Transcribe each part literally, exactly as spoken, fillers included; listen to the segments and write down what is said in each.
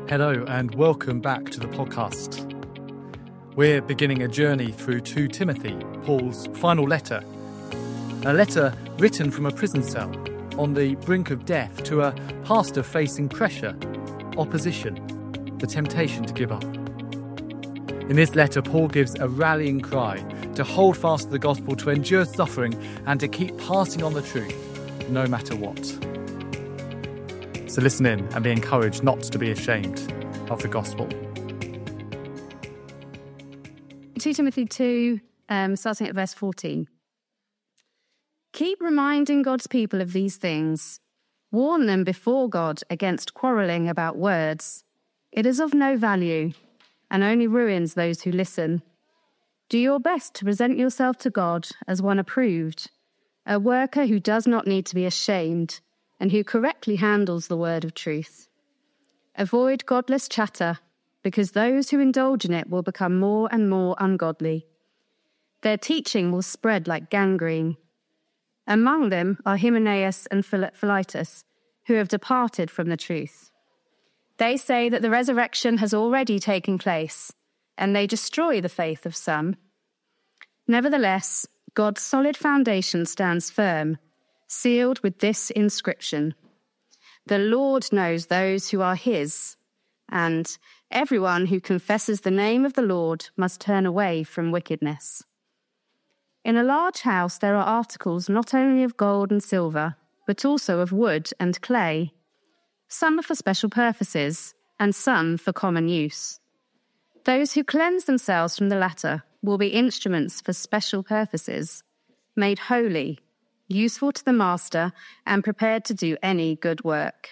Hello and welcome back to the podcast. We're beginning a journey through Second Timothy, Paul's final letter. A letter written from a prison cell on the brink of death to a pastor facing pressure, opposition, the temptation to give up. In this letter, Paul gives a rallying cry to hold fast to the gospel, to endure suffering and to keep passing on the truth, no matter what. So listen in and be encouraged not to be ashamed of the gospel. Second Timothy two, um, starting at verse fourteen. Keep reminding God's people of these things. Warn them before God against quarrelling about words. It is of no value and only ruins those who listen. Do your best to present yourself to God as one approved, a worker who does not need to be ashamed and who correctly handles the word of truth. Avoid godless chatter, because those who indulge in it will become more and more ungodly. Their teaching will spread like gangrene. Among them are Hymenaeus and Philetus, who have departed from the truth. They say that the resurrection has already taken place, and they destroy the faith of some. Nevertheless, God's solid foundation stands firm, sealed with this inscription: The Lord knows those who are his, and everyone who confesses the name of the Lord must turn away from wickedness. In a large house there are articles not only of gold and silver, but also of wood and clay. Some are for special purposes, and some for common use. Those who cleanse themselves from the latter will be instruments for special purposes, made holy, useful to the master, and prepared to do any good work.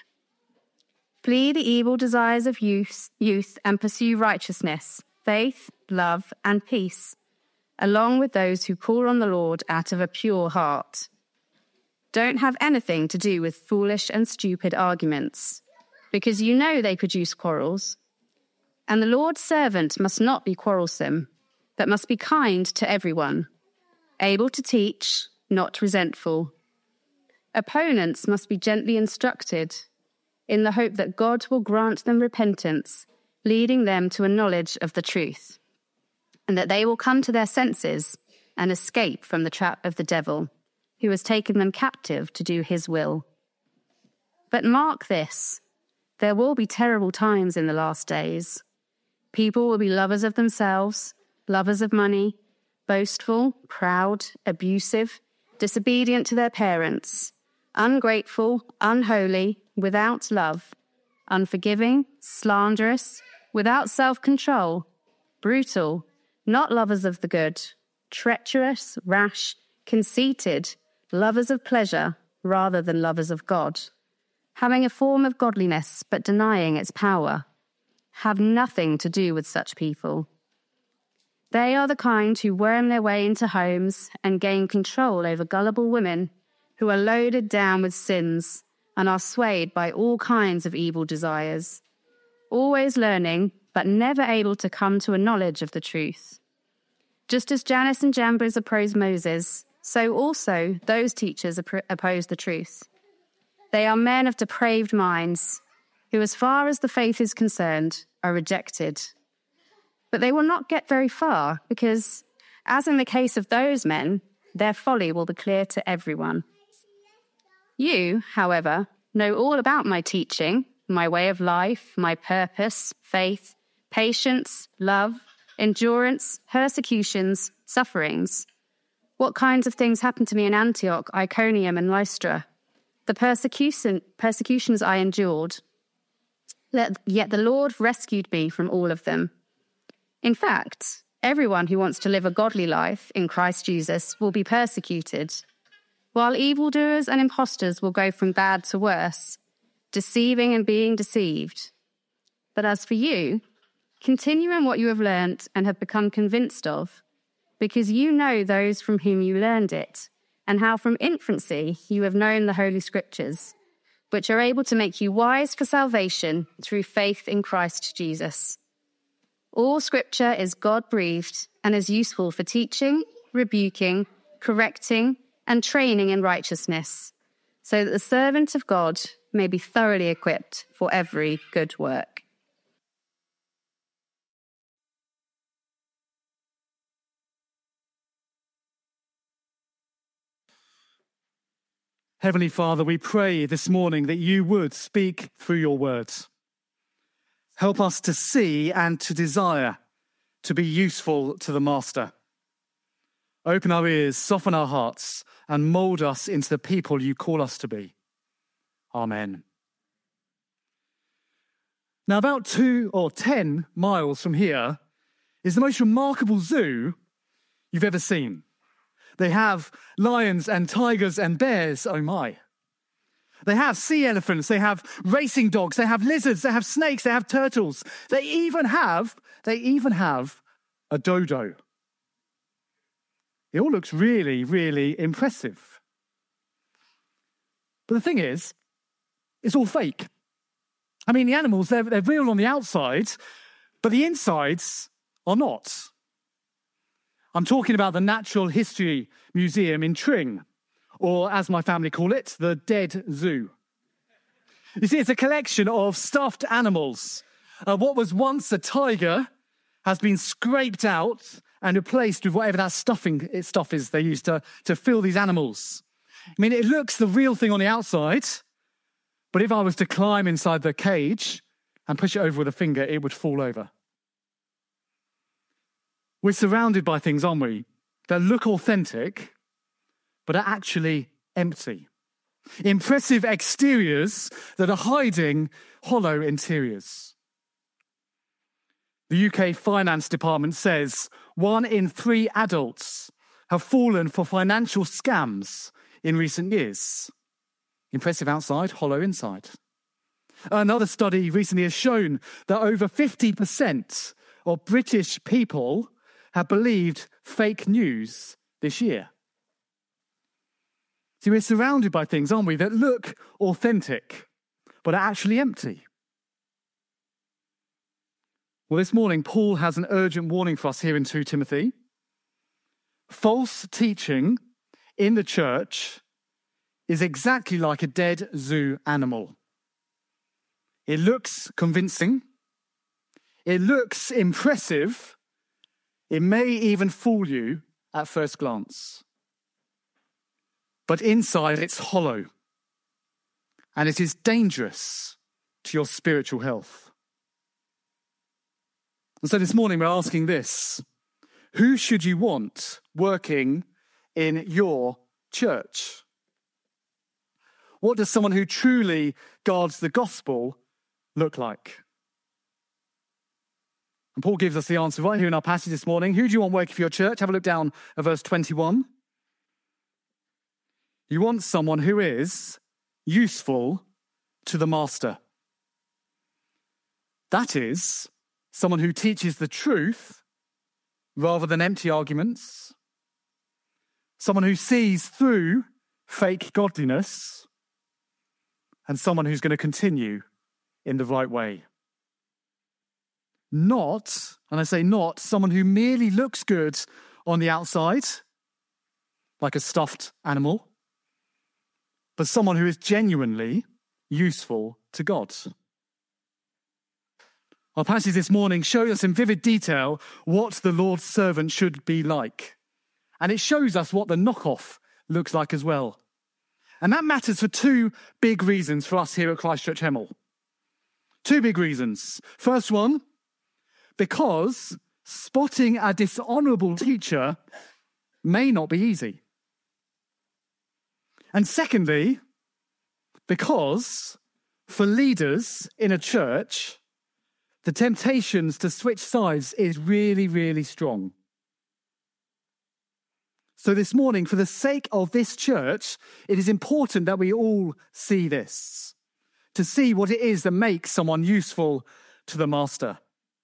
Flee the evil desires of youth, youth and pursue righteousness, faith, love, and peace, along with those who call on the Lord out of a pure heart. Don't have anything to do with foolish and stupid arguments, because you know they produce quarrels. And the Lord's servant must not be quarrelsome, but must be kind to everyone, able to teach, not resentful. Opponents must be gently instructed, in the hope that God will grant them repentance, leading them to a knowledge of the truth, and that they will come to their senses and escape from the trap of the devil, who has taken them captive to do his will. But mark this, there will be terrible times in the last days. People will be lovers of themselves, lovers of money, boastful, proud, abusive, disobedient to their parents, ungrateful, unholy, without love, unforgiving, slanderous, without self-control, brutal, not lovers of the good, treacherous, rash, conceited, lovers of pleasure rather than lovers of God, having a form of godliness but denying its power. Have nothing to do with such people. They are the kind who worm their way into homes and gain control over gullible women who are loaded down with sins and are swayed by all kinds of evil desires, always learning but never able to come to a knowledge of the truth. Just as Jannes and Jambres opposed Moses, so also those teachers oppose the truth. They are men of depraved minds, who, as far as the faith is concerned, are rejected. But they will not get very far, because, as in the case of those men, their folly will be clear to everyone. You, however, know all about my teaching, my way of life, my purpose, faith, patience, love, endurance, persecutions, sufferings. What kinds of things happened to me in Antioch, Iconium, and Lystra? The persecution, persecutions I endured. Yet the Lord rescued me from all of them. In fact, everyone who wants to live a godly life in Christ Jesus will be persecuted, while evildoers and impostors will go from bad to worse, deceiving and being deceived. But as for you, continue in what you have learnt and have become convinced of, because you know those from whom you learned it, and how from infancy you have known the Holy Scriptures, which are able to make you wise for salvation through faith in Christ Jesus. All Scripture is God-breathed and is useful for teaching, rebuking, correcting, and training in righteousness, so that the servant of God may be thoroughly equipped for every good work. Heavenly Father, we pray this morning that you would speak through your words. Help us to see and to desire to be useful to the Master. Open our ears, soften our hearts, and mould us into the people you call us to be. Amen. Now, about two or ten miles from here is the most remarkable zoo you've ever seen. They have lions and tigers and bears, oh my. They have sea elephants, they have racing dogs, they have lizards, they have snakes, they have turtles. They even have, they even have a dodo. It all looks really, really impressive. But the thing is, it's all fake. I mean, the animals, they're, they're real on the outside, but the insides are not. I'm talking about the Natural History Museum in Tring, or as my family call it, the Dead Zoo. You see, it's a collection of stuffed animals. Uh, what was once a tiger has been scraped out and replaced with whatever that stuffing stuff is they used to, to fill these animals. I mean, it looks the real thing on the outside, but if I was to climb inside the cage and push it over with a finger, it would fall over. We're surrounded by things, aren't we, that look authentic, but are actually empty. Impressive exteriors that are hiding hollow interiors. The U K Finance Department says one in three adults have fallen for financial scams in recent years. Impressive outside, hollow inside. Another study recently has shown that over fifty percent of British people have believed fake news this year. See, we're surrounded by things, aren't we, that look authentic, but are actually empty. Well, this morning, Paul has an urgent warning for us here in Second Timothy. False teaching in the church is exactly like a dead zoo animal. It looks convincing. It looks impressive. It may even fool you at first glance. But inside, it's hollow. And it is dangerous to your spiritual health. And so this morning, we're asking this. Who should you want working in your church? What does someone who truly guards the gospel look like? And Paul gives us the answer right here in our passage this morning. Who do you want working for your church? Have a look down at verse twenty-one. You want someone who is useful to the master. That is, someone who teaches the truth rather than empty arguments. Someone who sees through fake godliness. And someone who's going to continue in the right way. Not, and I say not, someone who merely looks good on the outside, like a stuffed animal, but someone who is genuinely useful to God. Our passage this morning shows us in vivid detail what the Lord's servant should be like. And it shows us what the knockoff looks like as well. And that matters for two big reasons for us here at Christ Church Hemel. Two big reasons. First one, because spotting a dishonourable teacher may not be easy. And secondly, because for leaders in a church, the temptations to switch sides is really, really strong. So this morning, for the sake of this church, it is important that we all see this, to see what it is that makes someone useful to the master.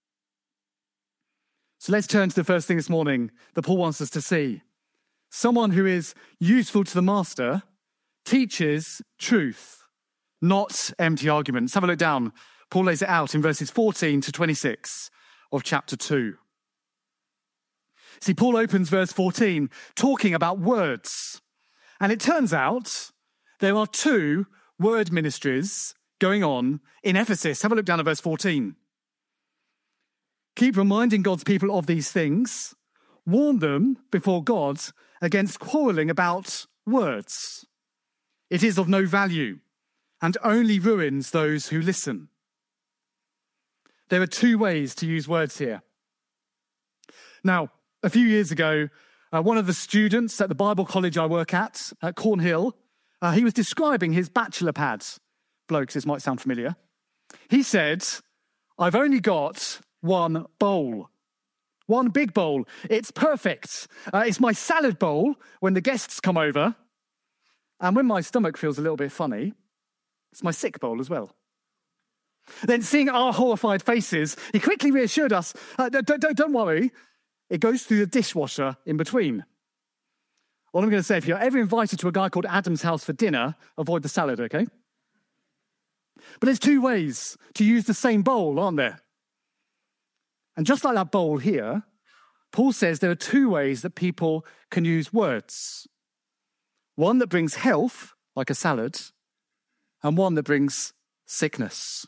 So let's turn to the first thing this morning that Paul wants us to see. Someone who is useful to the master teaches truth, not empty arguments. Have a look down. Paul lays it out in verses fourteen to twenty-six of chapter two. See, Paul opens verse fourteen talking about words. And it turns out there are two word ministries going on in Ephesus. Have a look down at verse fourteen. Keep reminding God's people of these things. Warn them before God against quarreling about words. It is of no value and only ruins those who listen. There are two ways to use words here. Now, a few years ago, uh, one of the students at the Bible college I work at, at Cornhill, uh, he was describing his bachelor pads. Blokes, this might sound familiar. He said, I've only got one bowl. One big bowl. It's perfect. Uh, it's my salad bowl when the guests come over. And when my stomach feels a little bit funny, it's my sick bowl as well. Then seeing our horrified faces, he quickly reassured us, uh, don't, don't, don't worry, it goes through the dishwasher in between. All I'm going to say, if you're ever invited to a guy called Adam's house for dinner, avoid the salad, okay? But there's two ways to use the same bowl, aren't there? And just like that bowl here, Paul says there are two ways that people can use words. One that brings health, like a salad, and one that brings sickness.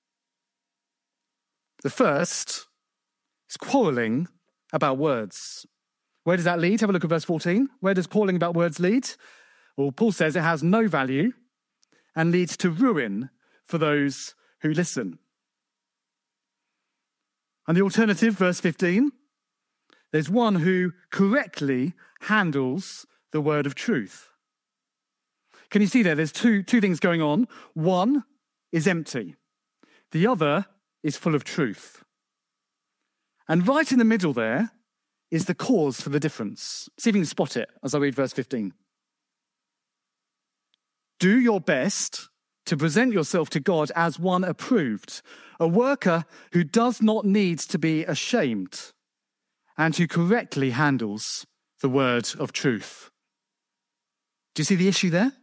The first is quarreling about words. Where does that lead? Have a look at verse fourteen. Where does quarreling about words lead? Well, Paul says it has no value and leads to ruin for those who listen. And the alternative, verse fifteen, there's one who correctly handles the word of truth. Can you see there? There's two, two things going on. One is empty. The other is full of truth. And right in the middle there is the cause for the difference. See if you can spot it as I read verse fifteen. Do your best to present yourself to God as one approved, a worker who does not need to be ashamed and who correctly handles the word of truth. Do you see the issue there?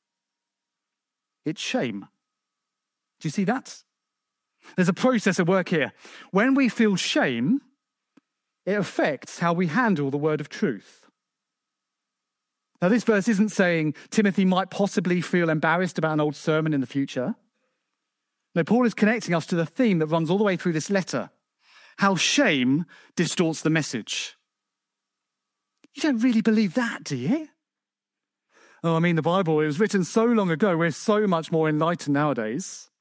It's shame. Do you see that? There's a process at work here. When we feel shame, it affects how we handle the word of truth. Now, this verse isn't saying Timothy might possibly feel embarrassed about an old sermon in the future. No, Paul is connecting us to the theme that runs all the way through this letter, how shame distorts the message. You don't really believe that, do you? Oh, I mean, the Bible, it was written so long ago. We're so much more enlightened nowadays.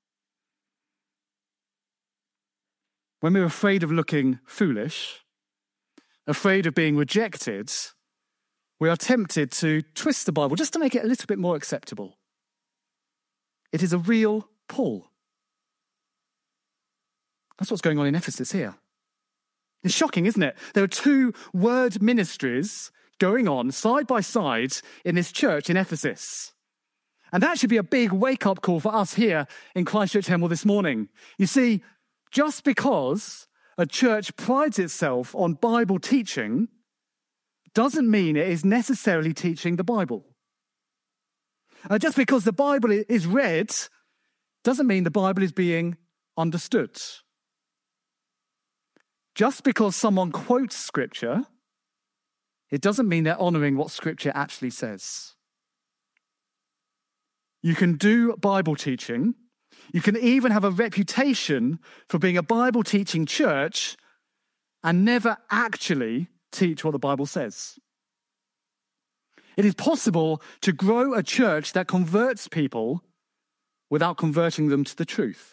When we're afraid of looking foolish, afraid of being rejected, we are tempted to twist the Bible just to make it a little bit more acceptable. It is a real pull. That's what's going on in Ephesus here. It's shocking, isn't it? There are two word ministries going on side by side in this church in Ephesus. And that should be a big wake-up call for us here in Christchurch Hemel this morning. You see, just because a church prides itself on Bible teaching doesn't mean it is necessarily teaching the Bible. Uh, just because the Bible is read doesn't mean the Bible is being understood. Just because someone quotes Scripture, it doesn't mean they're honouring what Scripture actually says. You can do Bible teaching. You can even have a reputation for being a Bible teaching church and never actually teach what the Bible says. It is possible to grow a church that converts people without converting them to the truth.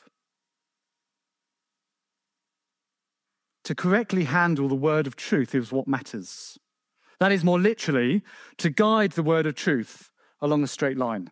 To correctly handle the word of truth is what matters. That is more literally to guide the word of truth along a straight line.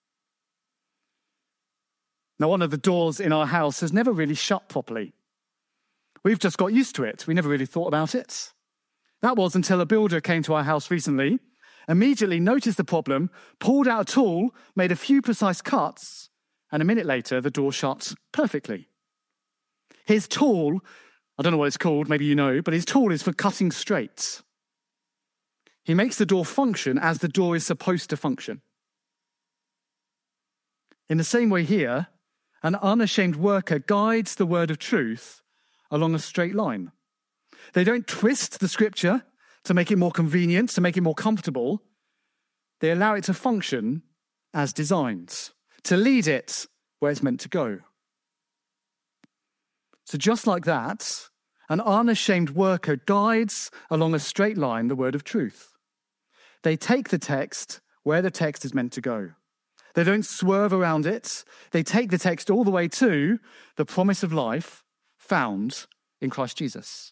Now, one of the doors in our house has never really shut properly. We've just got used to it. We never really thought about it. That was until a builder came to our house recently, immediately noticed the problem, pulled out a tool, made a few precise cuts, and a minute later, the door shut perfectly. His tool, I don't know what it's called, maybe you know, but his tool is for cutting straight. He makes the door function as the door is supposed to function. In the same way here, an unashamed worker guides the word of truth along a straight line. They don't twist the scripture to make it more convenient, to make it more comfortable. They allow it to function as designed, to lead it where it's meant to go. So just like that, an unashamed worker guides along a straight line the word of truth. They take the text where the text is meant to go. They don't swerve around it. They take the text all the way to the promise of life found in Christ Jesus.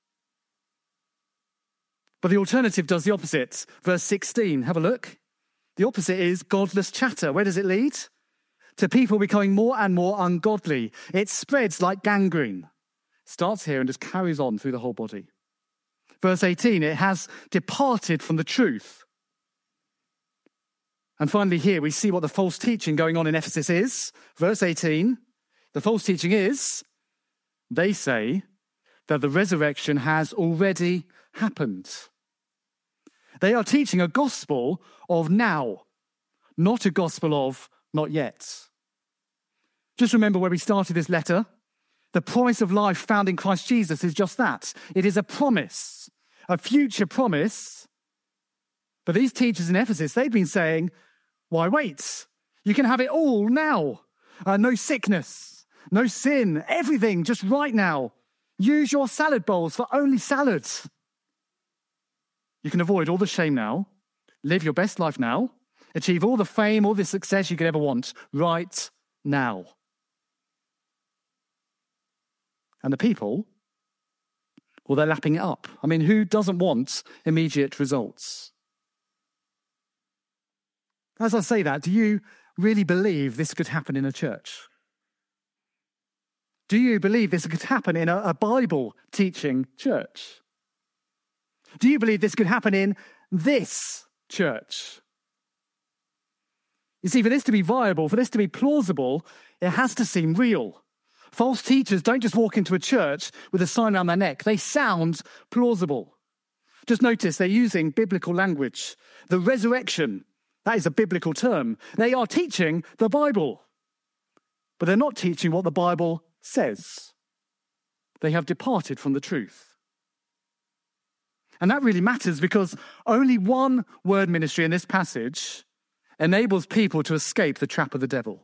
But the alternative does the opposite. Verse sixteen, have a look. The opposite is godless chatter. Where does it lead? To people becoming more and more ungodly. It spreads like gangrene. Starts here and just carries on through the whole body. Verse eighteen, it has departed from the truth. And finally here we see what the false teaching going on in Ephesus is. Verse eighteen, the false teaching is, they say that the resurrection has already happened. They are teaching a gospel of now, not a gospel of not yet. Just remember where we started this letter. The promise of life found in Christ Jesus is just that. It is a promise, a future promise. But these teachers in Ephesus, they've been saying, why wait? You can have it all now. Uh, no sickness, no sin, everything just right now. Use your salad bowls for only salads. You can avoid all the shame now, live your best life now, achieve all the fame, all the success you could ever want right now. And the people, well, they're lapping it up. I mean, who doesn't want immediate results? As I say that, do you really believe this could happen in a church? Do you believe this could happen in a, a Bible-teaching church? Do you believe this could happen in this church? You see, for this to be viable, for this to be plausible, it has to seem real. False teachers don't just walk into a church with a sign around their neck. They sound plausible. Just notice they're using biblical language. The resurrection, that is a biblical term. They are teaching the Bible, but they're not teaching what the Bible says. They have departed from the truth. And that really matters because only one word ministry in this passage enables people to escape the trap of the devil.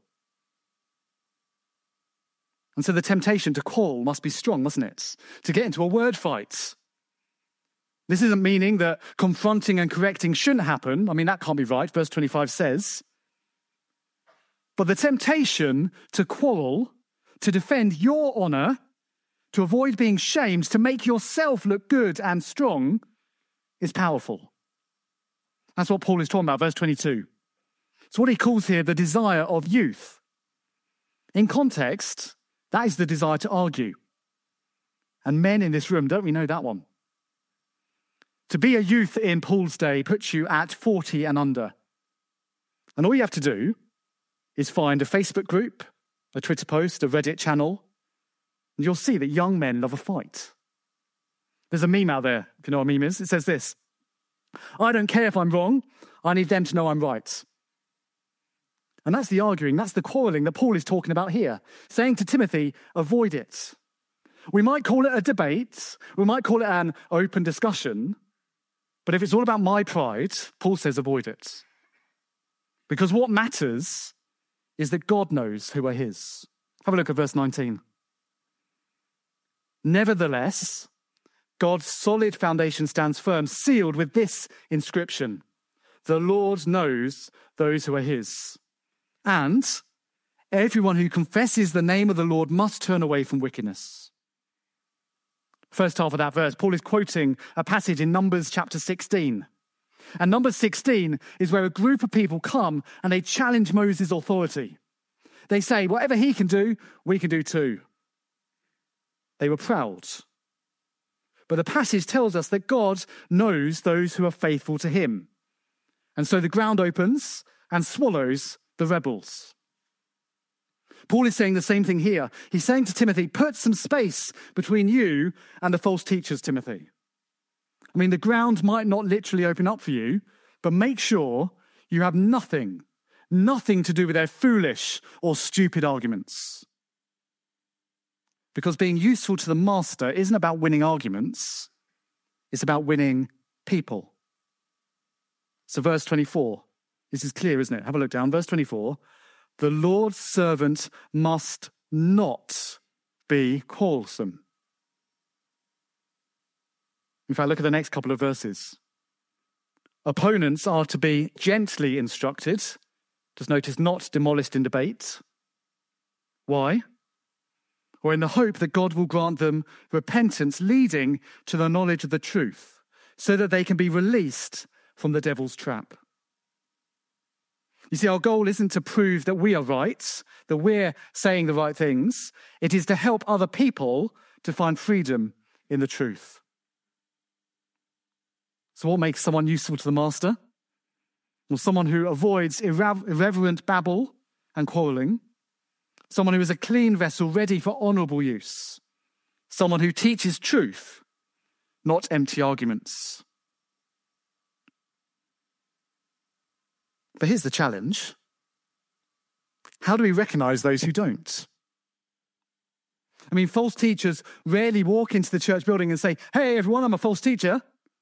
And so the temptation to quarrel must be strong, mustn't it? To get into a word fight. This isn't meaning that confronting and correcting shouldn't happen. I mean, that can't be right, verse twenty-five says. But the temptation to quarrel, to defend your honour, to avoid being shamed, to make yourself look good and strong, is powerful. That's what Paul is talking about, verse twenty-two. It's what he calls here the desire of youth. In context, that is the desire to argue. And men in this room, don't we know that one? To be a youth in Paul's day puts you at forty and under. And all you have to do is find a Facebook group, a Twitter post, a Reddit channel, and you'll see that young men love a fight. There's a meme out there, if you know what a meme is. It says this: I don't care if I'm wrong, I need them to know I'm right. And that's the arguing, that's the quarrelling that Paul is talking about here, saying to Timothy, avoid it. We might call it a debate, we might call it an open discussion, but if it's all about my pride, Paul says avoid it. Because what matters is that God knows who are his. Have a look at verse nineteen. Nevertheless, God's solid foundation stands firm, sealed with this inscription: the Lord knows those who are his. And everyone who confesses the name of the Lord must turn away from wickedness. First half of that verse, Paul is quoting a passage in Numbers chapter sixteen. And Numbers sixteen is where a group of people come and they challenge Moses' authority. They say, whatever he can do, we can do too. They were proud. But the passage tells us that God knows those who are faithful to him. And so the ground opens and swallows the rebels. Paul is saying the same thing here. He's saying to Timothy, put some space between you and the false teachers, Timothy. I mean, the ground might not literally open up for you, but make sure you have nothing, nothing to do with their foolish or stupid arguments. Because being useful to the master isn't about winning arguments, it's about winning people. So verse twenty-four, this is clear, isn't it? Have a look down. Verse twenty-four, the Lord's servant must not be quarrelsome. In fact, look at the next couple of verses. Opponents are to be gently instructed, Just notice, not demolished in debate. Why? Or in the hope that God will grant them repentance leading to the knowledge of the truth, so that they can be released from the devil's trap. You see, our goal isn't to prove that we are right, that we're saying the right things. It is to help other people to find freedom in the truth. So what makes someone useful to the master? Well, someone who avoids irre- irreverent babble and quarrelling. Someone who is a clean vessel ready for honourable use. Someone who teaches truth, not empty arguments. But here's the challenge. How do we recognise those who don't? I mean, false teachers rarely walk into the church building and say, "Hey, everyone, I'm a false teacher."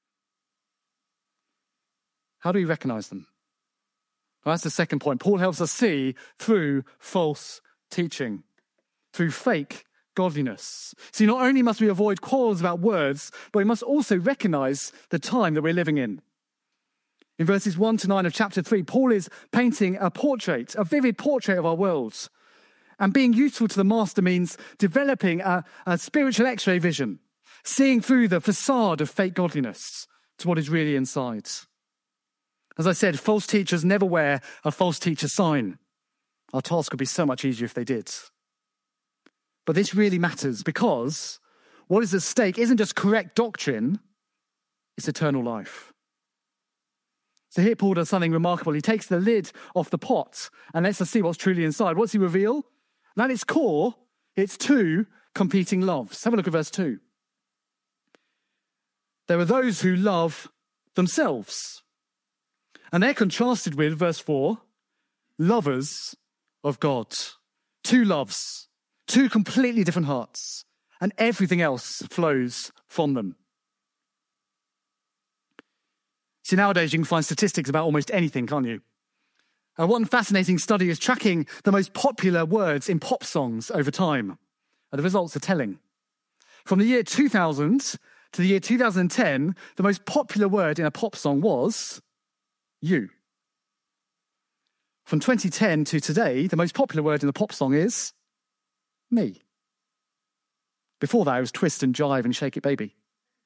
How do we recognise them? Well, that's the second point. Paul helps us see through false teaching, through fake godliness. See, not only must we avoid quarrels about words, but we must also recognise the time that we're living in. In verses one to nine of chapter three, Paul is painting a portrait, a vivid portrait of our world. And being useful to the master means developing a, a spiritual x-ray vision, seeing through the facade of fake godliness to what is really inside. As I said, false teachers never wear a false teacher sign. Our task would be so much easier if they did. But this really matters because what is at stake isn't just correct doctrine, it's eternal life. So here Paul does something remarkable. He takes the lid off the pot and lets us see what's truly inside. What's he reveal? And at its core, it's two competing loves. Have a look at verse two. There are those who love themselves. And they're contrasted with, verse four, lovers of God. Two loves, two completely different hearts, and everything else flows from them. See, nowadays you can find statistics about almost anything, can't you? Uh, one fascinating study is tracking the most popular words in pop songs over time. And the results are telling. From the year two thousand to the year two thousand ten, the most popular word in a pop song was you. From twenty ten to today, the most popular word in a pop song is me. Before that, it was twist and jive and shake it, baby.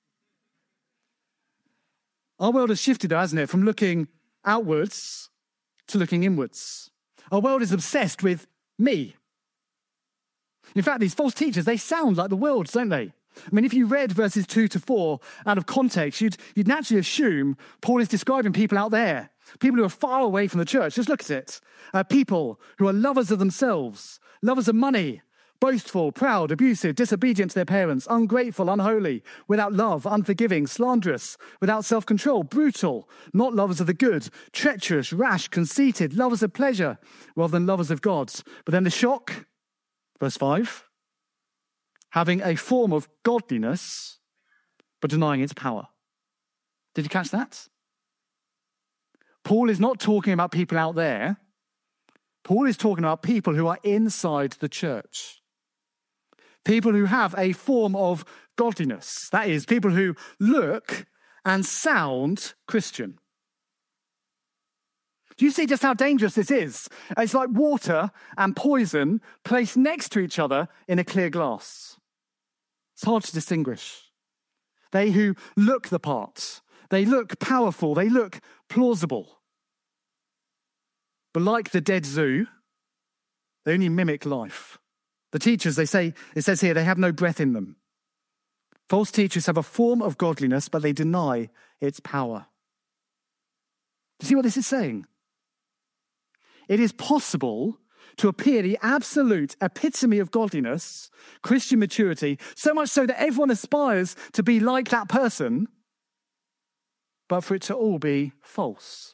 Our world has shifted, hasn't it, from looking outwards to looking inwards. Our world is obsessed with me. In fact, these false teachers, they sound like the world, don't they? I mean, if you read verses two to four out of context, you'd, you'd naturally assume Paul is describing people out there, people who are far away from the church. Just look at it. Uh, people who are lovers of themselves, lovers of money, boastful, proud, abusive, disobedient to their parents, ungrateful, unholy, without love, unforgiving, slanderous, without self-control, brutal, not lovers of the good, treacherous, rash, conceited, lovers of pleasure rather than lovers of God. But then the shock, verse five, having a form of godliness, but denying its power. Did you catch that? Paul is not talking about people out there. Paul is talking about people who are inside the church. People who have a form of godliness. That is, people who look and sound Christian. Do you see just how dangerous this is? It's like water and poison placed next to each other in a clear glass. It's hard to distinguish. They who look the part, they look powerful, they look plausible. But like the dead zoo, they only mimic life. The teachers, they say, it says here, they have no breath in them. False teachers have a form of godliness, but they deny its power. Do you see what this is saying? It is possible to appear the absolute epitome of godliness, Christian maturity, so much so that everyone aspires to be like that person, but for it to all be false.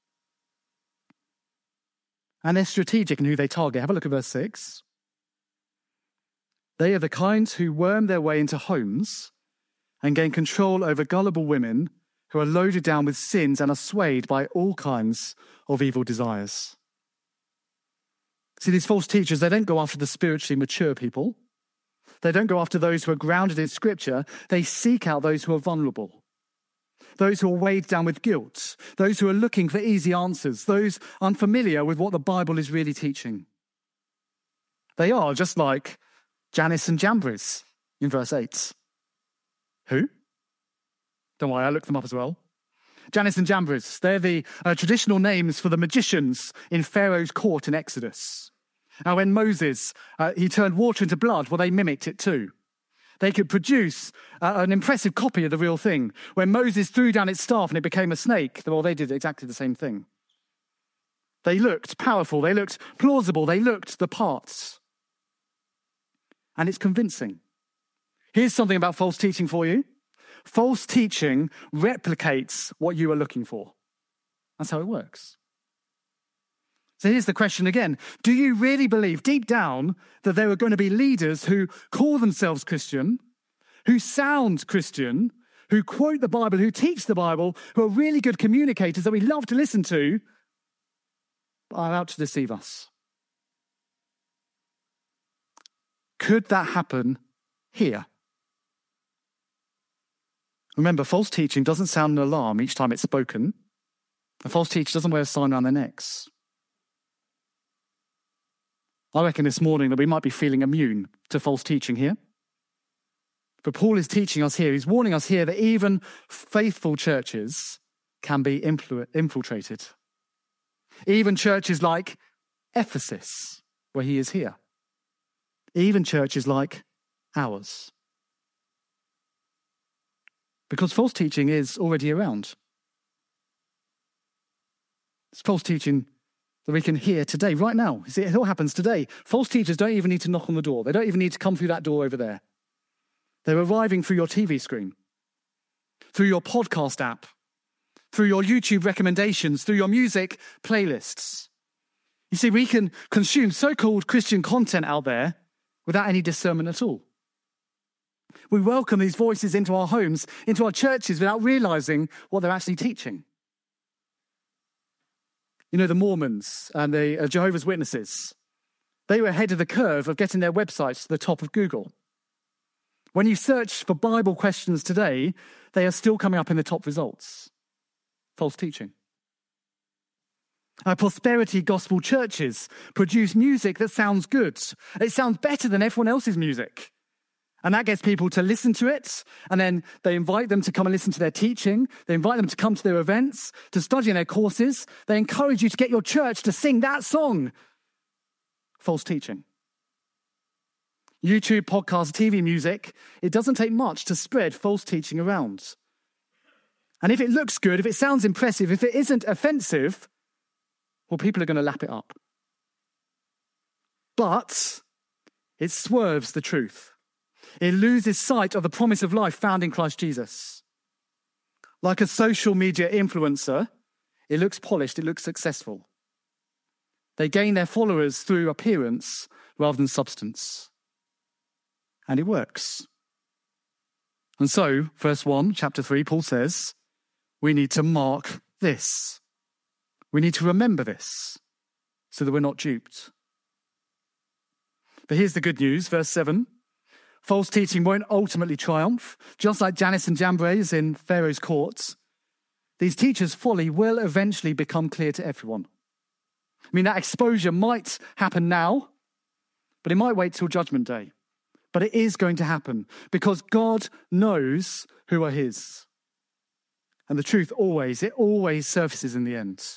And they're strategic in who they target. Have a look at verse six. They are the kind who worm their way into homes and gain control over gullible women who are loaded down with sins and are swayed by all kinds of evil desires. See, these false teachers, they don't go after the spiritually mature people. They don't go after those who are grounded in Scripture. They seek out those who are vulnerable. those who are weighed down with guilt, those who are looking for easy answers, those unfamiliar with what the Bible is really teaching. They are just like Jannes and Jambres in verse eight. Who? Don't worry, I looked them up as well. Jannes and Jambres, they're the uh, traditional names for the magicians in Pharaoh's court in Exodus. Now, when Moses, uh, he turned water into blood, well, they mimicked it too. They could produce uh, an impressive copy of the real thing. When Moses threw down its staff and it became a snake, well, they did exactly the same thing. They looked powerful, they looked plausible, they looked the parts. And it's convincing. Here's something about false teaching for you. False teaching replicates what you are looking for. That's how it works. So here's the question again. Do you really believe deep down that there are going to be leaders who call themselves Christian, who sound Christian, who quote the Bible, who teach the Bible, who are really good communicators that we love to listen to, but are out to deceive us? Could that happen here? Remember, false teaching doesn't sound an alarm each time it's spoken. A false teacher doesn't wear a sign around their necks. I reckon this morning that we might be feeling immune to false teaching here. But Paul is teaching us here, he's warning us here that even faithful churches can be influ- infiltrated. Even churches like Ephesus, where he is here. Even churches like ours. Because false teaching is already around. It's false teaching that we can hear today, right now. You see, it all happens today. False teachers don't even need to knock on the door. They don't even need to come through that door over there. They're arriving through your T V screen, through your podcast app, through your YouTube recommendations, through your music playlists. You see, we can consume so-called Christian content out there without any discernment at all. We welcome these voices into our homes, into our churches, without realizing what they're actually teaching. You know, the Mormons and the uh, Jehovah's Witnesses, they were ahead of the curve of getting their websites to the top of Google. When you search for Bible questions today, they are still coming up in the top results. False teaching. Our prosperity gospel churches produce music that sounds good. It sounds better than everyone else's music. And that gets people to listen to it, and then they invite them to come and listen to their teaching. They invite them to come to their events, to study in their courses. They encourage you to get your church to sing that song. False teaching. YouTube, podcasts, T V music, it doesn't take much to spread false teaching around. And if it looks good, if it sounds impressive, if it isn't offensive, well, people are going to lap it up. But it swerves the truth. It loses sight of the promise of life found in Christ Jesus. Like a social media influencer, it looks polished, it looks successful. They gain their followers through appearance rather than substance. And it works. And so, verse one, chapter three, Paul says, we need to mark this. We need to remember this so that we're not duped. But here's the good news, verse seven. False teaching won't ultimately triumph. Just like Jannes and Jambres in Pharaoh's courts, these teachers' folly will eventually become clear to everyone. I mean, that exposure might happen now, but it might wait till Judgment Day. But it is going to happen because God knows who are his. And the truth always, it always surfaces in the end.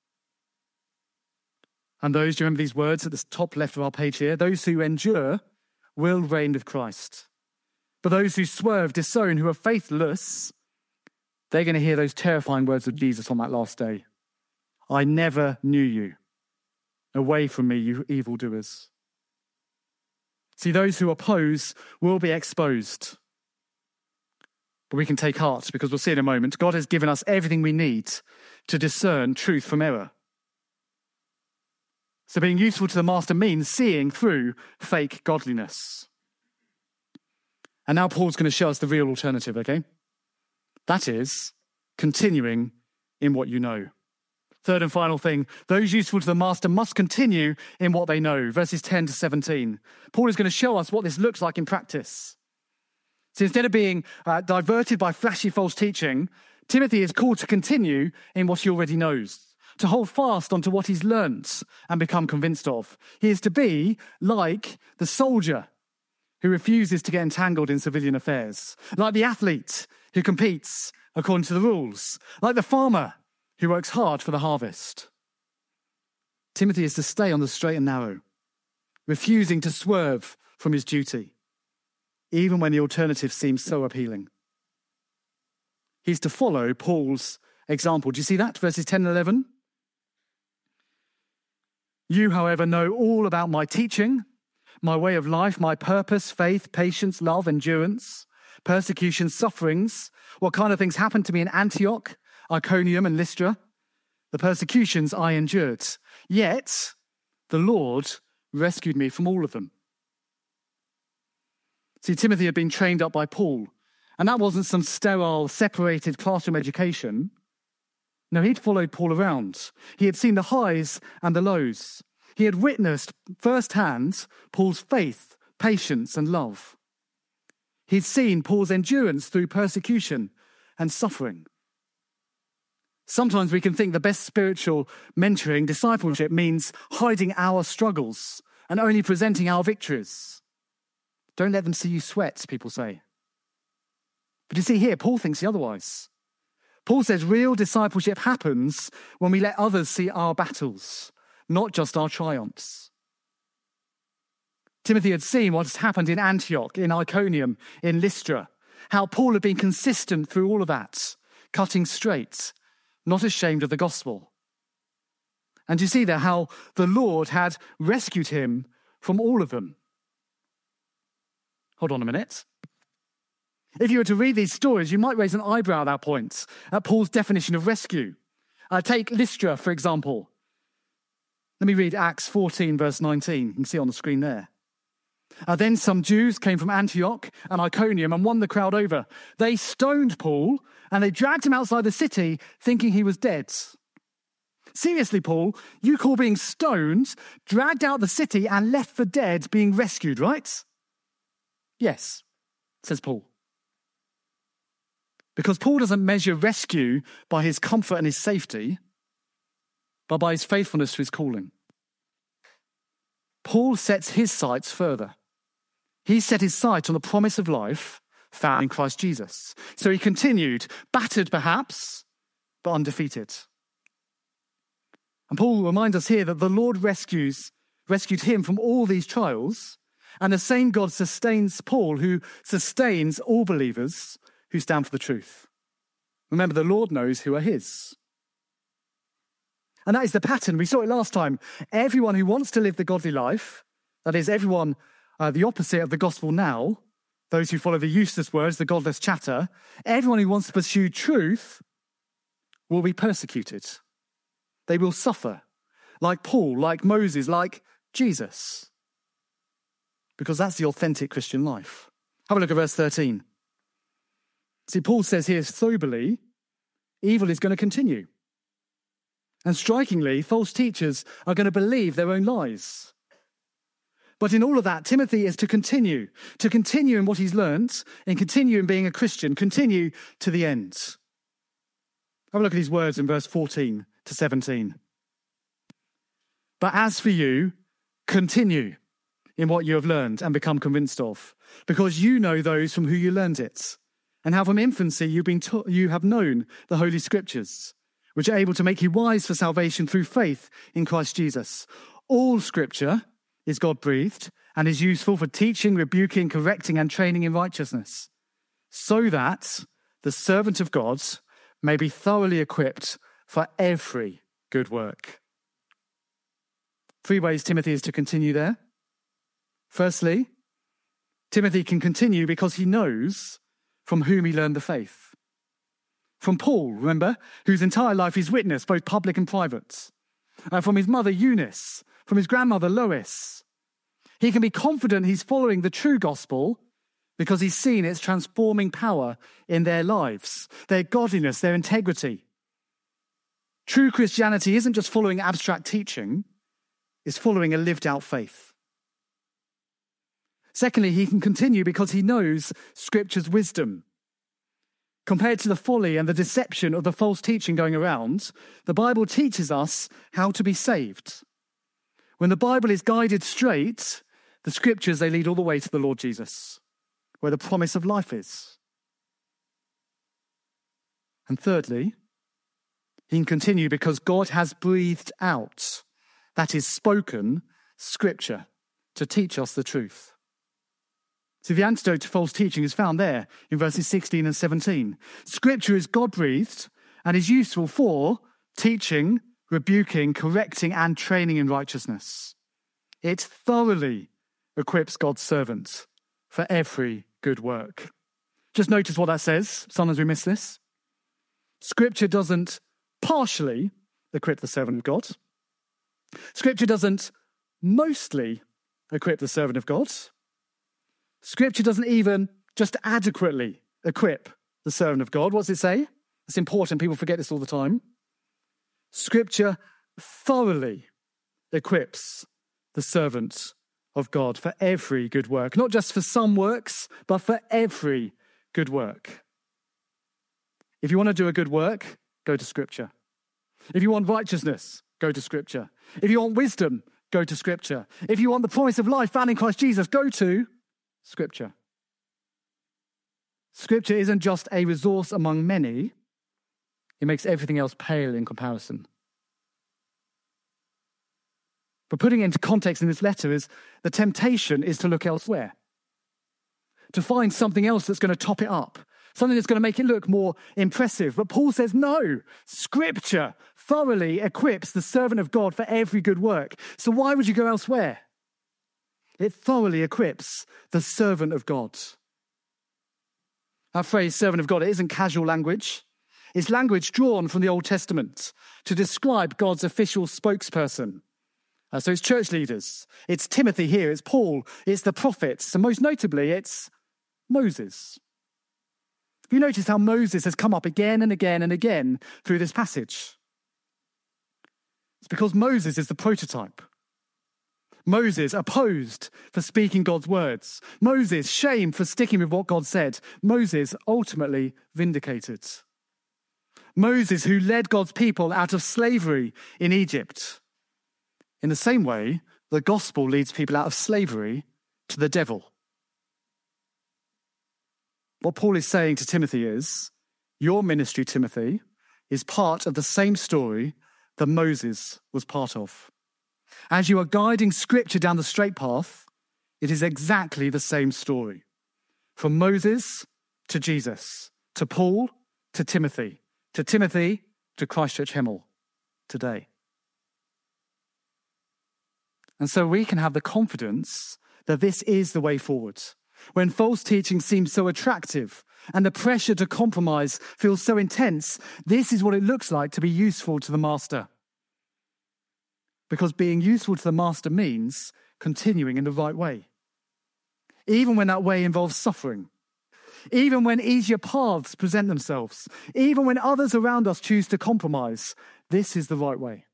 And those, do you remember these words at the top left of our page here? Those who endure will reign with Christ. But those who swerve, disown, who are faithless, they're going to hear those terrifying words of Jesus on that last day. I never knew you. Away from me, you evildoers. See, those who oppose will be exposed. But we can take heart because we'll see in a moment. God has given us everything we need to discern truth from error. So being useful to the master means seeing through fake godliness. And now Paul's going to show us the real alternative, okay? That is continuing in what you know. Third and final thing, those useful to the master must continue in what they know. Verses ten to seventeen. Paul is going to show us what this looks like in practice. So instead of being uh, diverted by flashy false teaching, Timothy is called to continue in what he already knows, to hold fast onto what he's learnt and become convinced of. He is to be like the soldier who refuses to get entangled in civilian affairs, like the athlete who competes according to the rules, like the farmer who works hard for the harvest. Timothy is to stay on the straight and narrow, refusing to swerve from his duty, even when the alternative seems so appealing. He's to follow Paul's example. Do you see that? Verses ten and eleven. You, however, know all about my teaching, my way of life, my purpose, faith, patience, love, endurance, persecution, sufferings, what kind of things happened to me in Antioch, Iconium, and Lystra, the persecutions I endured. Yet the Lord rescued me from all of them. See, Timothy had been trained up by Paul, and that wasn't some sterile, separated classroom education. No, he'd followed Paul around. He had seen the highs and the lows. He had witnessed firsthand Paul's faith, patience, and love. He'd seen Paul's endurance through persecution and suffering. Sometimes we can think the best spiritual mentoring, discipleship, means hiding our struggles and only presenting our victories. Don't let them see you sweat, people say. But you see here, Paul thinks otherwise. Paul says real discipleship happens when we let others see our battles, not just our triumphs. Timothy had seen what has happened in Antioch, in Iconium, in Lystra, how Paul had been consistent through all of that, cutting straight, not ashamed of the gospel. And you see there how the Lord had rescued him from all of them. Hold on a minute. If you were to read these stories, you might raise an eyebrow at that point, at Paul's definition of rescue. Uh, take Lystra, for example. Let me read Acts fourteen, verse nineteen. You can see it on the screen there. Uh, then some Jews came from Antioch and Iconium and won the crowd over. They stoned Paul and they dragged him outside the city thinking he was dead. Seriously, Paul, you call being stoned, dragged out the city and left for dead being rescued, right? Yes, says Paul. Because Paul doesn't measure rescue by his comfort and his safety, but by his faithfulness to his calling. Paul sets his sights further. He set his sight on the promise of life found in Christ Jesus. So he continued, battered perhaps, but undefeated. And Paul reminds us here that the Lord rescues, rescued him from all these trials, and the same God sustains Paul, who sustains all believers who stand for the truth. Remember, the Lord knows who are his. And that is the pattern. We saw it last time. Everyone who wants to live the godly life, that is, everyone uh, the opposite of the gospel now, those who follow the useless words, the godless chatter, everyone who wants to pursue truth will be persecuted. They will suffer, like Paul, like Moses, like Jesus, because that's the authentic Christian life. Have a look at verse thirteen. See, Paul says here soberly, evil is going to continue. And strikingly, false teachers are going to believe their own lies. But in all of that, Timothy is to continue, to continue in what he's learnt, and continue in being a Christian, continue to the end. Have a look at these words in verse fourteen to seventeen. But as for you, continue in what you have learned and become convinced of, because you know those from whom you learned it, and how from infancy you've been ta- you have known the Holy Scriptures, which are able to make you wise for salvation through faith in Christ Jesus. All Scripture is God-breathed and is useful for teaching, rebuking, correcting, and training in righteousness, so that the servant of God may be thoroughly equipped for every good work. Three ways Timothy is to continue there. Firstly, Timothy can continue because he knows from whom he learned the faith. From Paul, remember, whose entire life he's witnessed, both public and private. Uh, from his mother Eunice, from his grandmother Lois. He can be confident he's following the true gospel because he's seen its transforming power in their lives, their godliness, their integrity. True Christianity isn't just following abstract teaching, it's following a lived out faith. Secondly, he can continue because he knows Scripture's wisdom. Compared to the folly and the deception of the false teaching going around, the Bible teaches us how to be saved. When the Bible is guided straight, the scriptures, they lead all the way to the Lord Jesus, where the promise of life is. And thirdly, he can continue because God has breathed out, that is spoken, scripture to teach us the truth. So the antidote to false teaching is found there in verses sixteen and seventeen. Scripture is God-breathed and is useful for teaching, rebuking, correcting, and training in righteousness. It thoroughly equips God's servants for every good work. Just notice what that says. Sometimes we miss this. Scripture doesn't partially equip the servant of God. Scripture doesn't mostly equip the servant of God. Scripture doesn't even just adequately equip the servant of God. What does it say? It's important. People forget this all the time. Scripture thoroughly equips the servant of God for every good work. Not just for some works, but for every good work. If you want to do a good work, go to Scripture. If you want righteousness, go to Scripture. If you want wisdom, go to Scripture. If you want the promise of life found in Christ Jesus, go to Scripture. Scripture isn't just a resource among many. It makes everything else pale in comparison. But putting it into context in this letter is the temptation is to look elsewhere, to find something else that's going to top it up, something that's going to make it look more impressive. But Paul says, no, Scripture thoroughly equips the servant of God for every good work. So why would you go elsewhere? It thoroughly equips the servant of God. That phrase, servant of God, it isn't casual language. It's language drawn from the Old Testament to describe God's official spokesperson. Uh, so it's church leaders. It's Timothy here. It's Paul. It's the prophets. And most notably, it's Moses. Have you noticed how Moses has come up again and again and again through this passage? It's because Moses is the prototype. Moses opposed for speaking God's words. Moses shamed for sticking with what God said. Moses ultimately vindicated. Moses who led God's people out of slavery in Egypt. In the same way, the gospel leads people out of slavery to the devil. What Paul is saying to Timothy is, your ministry, Timothy, is part of the same story that Moses was part of. As you are guiding Scripture down the straight path, it is exactly the same story. From Moses to Jesus, to Paul to Timothy, to Timothy to Christchurch Hemel today. And so we can have the confidence that this is the way forward. When false teaching seems so attractive and the pressure to compromise feels so intense, this is what it looks like to be useful to the master. Because being useful to the master means continuing in the right way. Even when that way involves suffering. Even when easier paths present themselves. Even when others around us choose to compromise. This is the right way.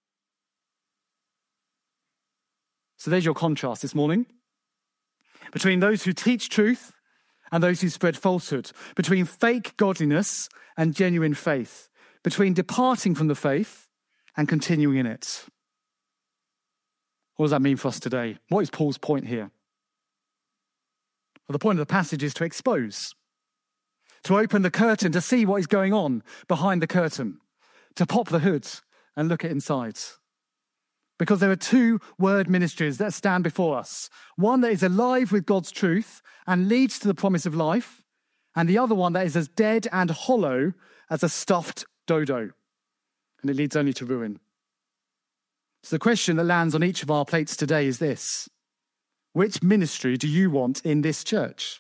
So there's your contrast this morning. Between those who teach truth and those who spread falsehood. Between fake godliness and genuine faith. Between departing from the faith and continuing in it. What does that mean for us today? What is Paul's point here? Well, the point of the passage is to expose, to open the curtain, to see what is going on behind the curtain, to pop the hood and look at inside. Because there are two word ministries that stand before us. One that is alive with God's truth and leads to the promise of life, and the other one that is as dead and hollow as a stuffed dodo, and it leads only to ruin. So the question that lands on each of our plates today is this: which ministry do you want in this church?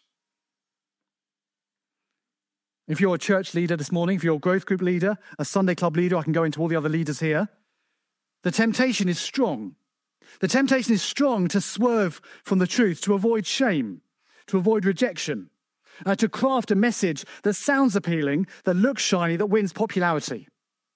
If you're a church leader this morning, if you're a growth group leader, a Sunday club leader, I can go into all the other leaders here. The temptation is strong. The temptation is strong to swerve from the truth, to avoid shame, to avoid rejection, uh, to craft a message that sounds appealing, that looks shiny, that wins popularity.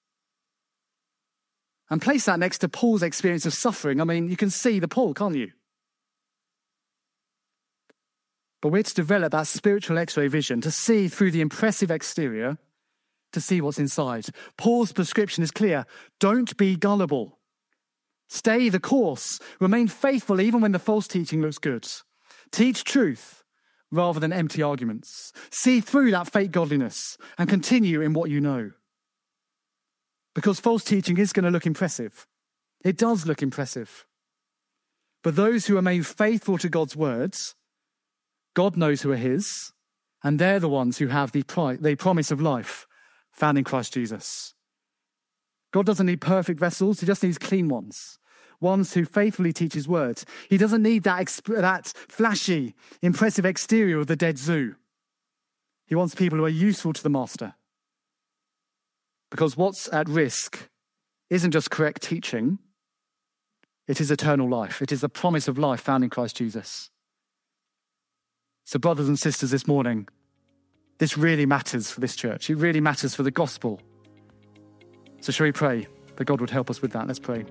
And place that next to Paul's experience of suffering. I mean, you can see the pull, can't you? But we're to develop that spiritual X-ray vision, to see through the impressive exterior, to see what's inside. Paul's prescription is clear. Don't be gullible. Stay the course. Remain faithful even when the false teaching looks good. Teach truth rather than empty arguments. See through that fake godliness and continue in what you know. Because false teaching is going to look impressive. It does look impressive. But those who remain faithful to God's words, God knows who are his, and they're the ones who have the, pri- the promise of life found in Christ Jesus. God doesn't need perfect vessels, he just needs clean ones. Ones who faithfully teach his word. He doesn't need that, exp- that flashy, impressive exterior of the dead zoo. He wants people who are useful to the master. Because what's at risk isn't just correct teaching, it is eternal life. It is the promise of life found in Christ Jesus. So brothers and sisters, this morning, this really matters for this church. It really matters for the gospel. So shall we pray that God would help us with that? Let's pray.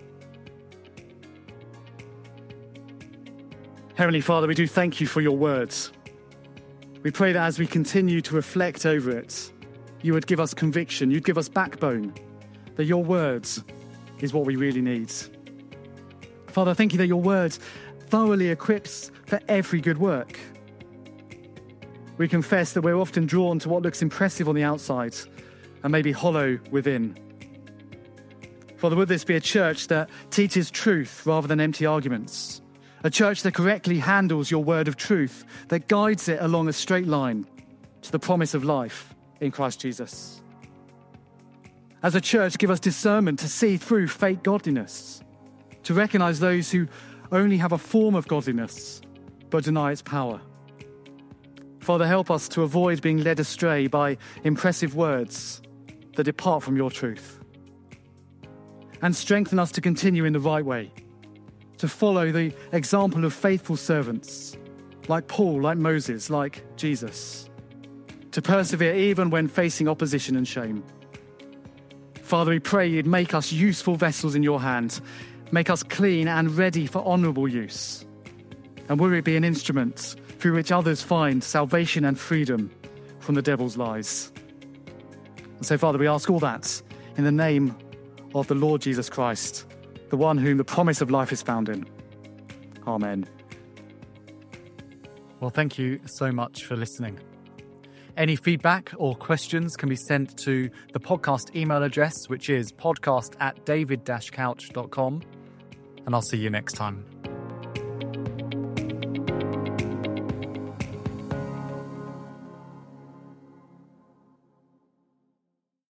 Heavenly Father, we do thank you for your words. We pray that as we continue to reflect over it, you would give us conviction, you'd give us backbone, that your words is what we really need. Father, thank you that your word thoroughly equips for every good work. We confess that we're often drawn to what looks impressive on the outside and maybe hollow within. Father, would this be a church that teaches truth rather than empty arguments? A church that correctly handles your word of truth, that guides it along a straight line to the promise of life in Christ Jesus. As a church, give us discernment to see through fake godliness, to recognize those who only have a form of godliness but deny its power. Father, help us to avoid being led astray by impressive words that depart from your truth. And strengthen us to continue in the right way, to follow the example of faithful servants, like Paul, like Moses, like Jesus, to persevere even when facing opposition and shame. Father, we pray you'd make us useful vessels in your hand, make us clean and ready for honourable use. And will it be an instrument through which others find salvation and freedom from the devil's lies? And so, Father, we ask all that in the name of the Lord Jesus Christ, the one whom the promise of life is found in. Amen. Well, thank you so much for listening. Any feedback or questions can be sent to the podcast email address, which is podcast at david dash couch dot com. And I'll see you next time.